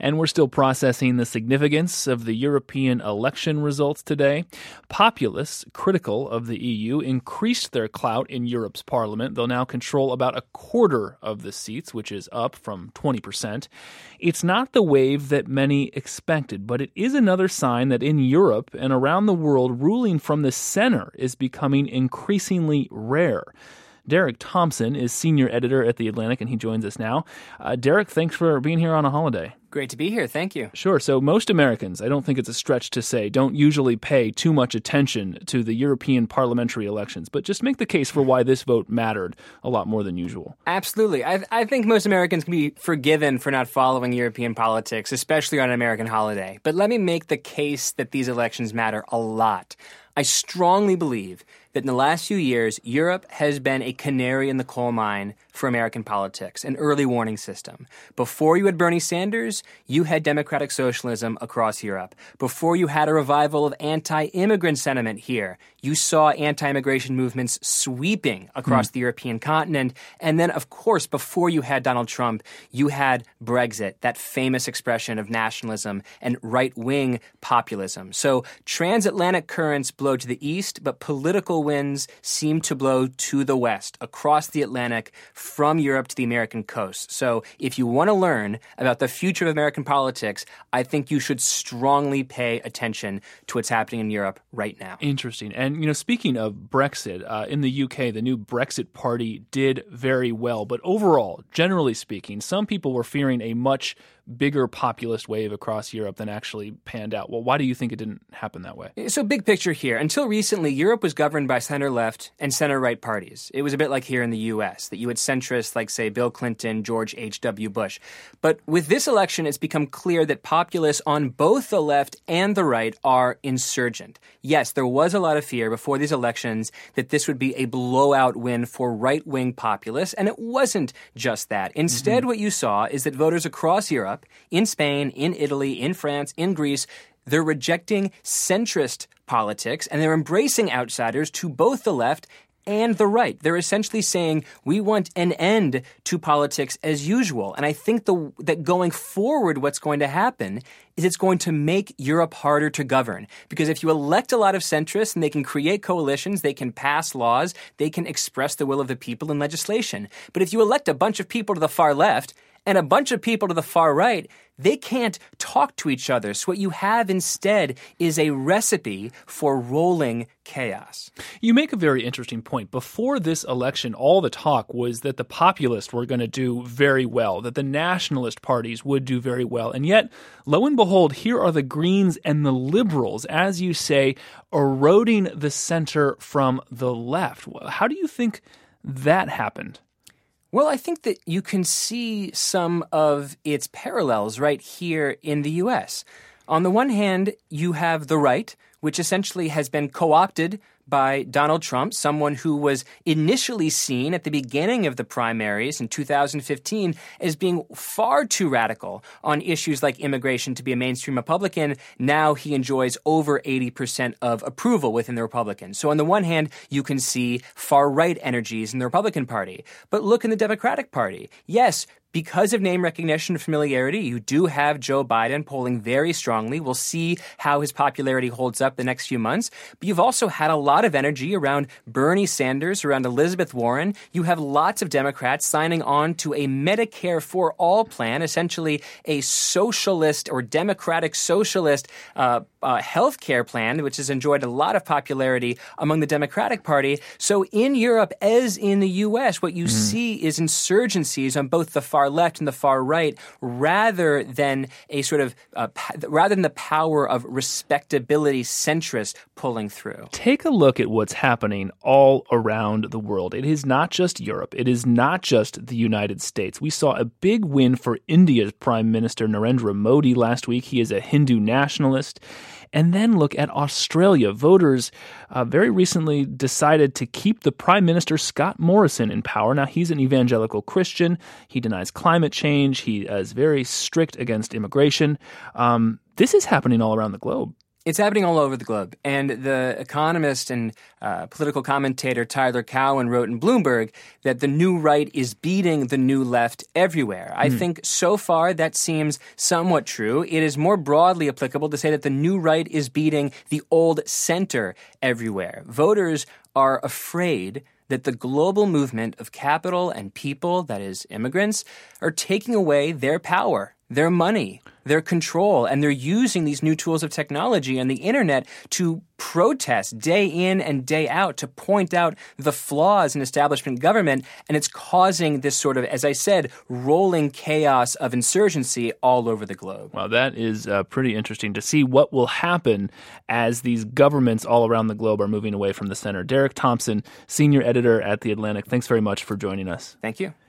And we're still processing the significance of the European election results today. Populists critical of the EU increased their clout in Europe's parliament. They'll now control about a quarter of the seats, which is up from 20%. It's not the wave that many expected, but it is another sign that in Europe and around the world, ruling from the center is becoming increasingly rare. Derek Thompson is senior editor at The Atlantic, and he joins us now. Derek, thanks for being here on a holiday. Great to be here. Thank you. Sure. So most Americans, I don't think it's a stretch to say, don't usually pay too much attention to the European parliamentary elections. But just make the case for why this vote mattered a lot more than usual. Absolutely. I think most Americans can be forgiven for not following European politics, especially on an American holiday. But let me make the case that these elections matter a lot. I strongly believe that in the last few years, Europe has been a canary in the coal mine for American politics, an early warning system. Before you had Bernie Sanders, you had democratic socialism across Europe. Before you had a revival of anti-immigrant sentiment here, you saw anti-immigration movements sweeping across the European continent. And then, of course, before you had Donald Trump, you had Brexit, that famous expression of nationalism and right-wing populism. So transatlantic currents blow to the east, but political winds seem to blow to the west, across the Atlantic, from Europe to the American coast. So if you want to learn about the future of American politics, I think you should strongly pay attention to what's happening in Europe right now. Interesting. And, speaking of Brexit, in the UK, the new Brexit Party did very well. But overall, generally speaking, some people were fearing a much bigger populist wave across Europe than actually panned out. Well, why do you think it didn't happen that way? So big picture here. Until recently, Europe was governed by center-left and center-right parties. It was a bit like here in the U.S., that you had centrists like, say, Bill Clinton, George H.W. Bush. But with this election, it's become clear that populists on both the left and the right are insurgent. Yes, there was a lot of fear before these elections that this would be a blowout win for right-wing populists, and it wasn't just that. Instead, what you saw is that voters across Europe, in Spain, in Italy, in France, in Greece, they're rejecting centrist politics and they're embracing outsiders to both the left and the right. They're essentially saying, we want an end to politics as usual. And I think that going forward, what's going to happen is it's going to make Europe harder to govern. Because if you elect a lot of centrists and they can create coalitions, they can pass laws, they can express the will of the people in legislation. But if you elect a bunch of people to the far left and a bunch of people to the far right, they can't talk to each other. So what you have instead is a recipe for rolling chaos. You make a very interesting point. Before this election, all the talk was that the populists were going to do very well, that the nationalist parties would do very well. And yet, lo and behold, here are the Greens and the Liberals, as you say, eroding the center from the left. How do you think that happened? Well, I think that you can see some of its parallels right here in the U.S. On the one hand, you have the right, which essentially has been co-opted by Donald Trump, someone who was initially seen at the beginning of the primaries in 2015 as being far too radical on issues like immigration to be a mainstream Republican. Now he enjoys over 80% of approval within the Republicans. So on the one hand, you can see far-right energies in the Republican Party. But look in the Democratic Party. Yes, because of name recognition and familiarity, you do have Joe Biden polling very strongly. We'll see how his popularity holds up the next few months. But you've also had a lot of energy around Bernie Sanders, around Elizabeth Warren. You have lots of Democrats signing on to a Medicare for All plan, essentially a socialist or democratic socialist health care plan, which has enjoyed a lot of popularity among the Democratic Party. So in Europe, as in the U.S., what you see is insurgencies on both the far left and the far right, rather than a sort of rather than the power of respectability centrists pulling through. Take a look at what's happening all around the world. It is not just Europe. It is not just the United States. We saw a big win for India's Prime Minister Narendra Modi last week. He is a Hindu nationalist. And then look at Australia. Voters very recently decided to keep the Prime Minister Scott Morrison in power. Now, he's an evangelical Christian. He denies climate change. He is very strict against immigration. This is happening all around the globe. It's happening all over the globe. And the economist and political commentator Tyler Cowen wrote in Bloomberg that the new right is beating the new left everywhere. I think so far that seems somewhat true. It is more broadly applicable to say that the new right is beating the old center everywhere. Voters are afraid that the global movement of capital and people, that is, immigrants, are taking away their power, their money, their control, and they're using these new tools of technology and the internet to protest day in and day out, to point out the flaws in establishment government, and it's causing this sort of, as I said, rolling chaos of insurgency all over the globe. Well, that is pretty interesting to see what will happen as these governments all around the globe are moving away from the center. Derek Thompson, senior editor at The Atlantic, thanks very much for joining us. Thank you.